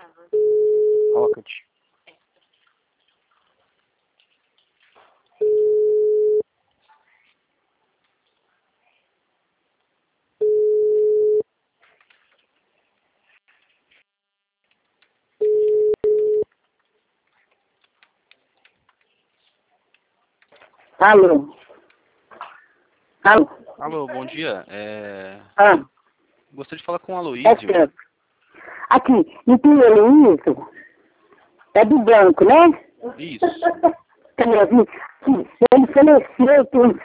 Rocket. Alô? Alô? Alô, bom dia. Ah, Gostaria de falar com o é Aloísio. certo. Aqui, no Pinheirinho, é do banco, né? Isso. Tá me ouvindo? Aqui, ele faleceu, tem uns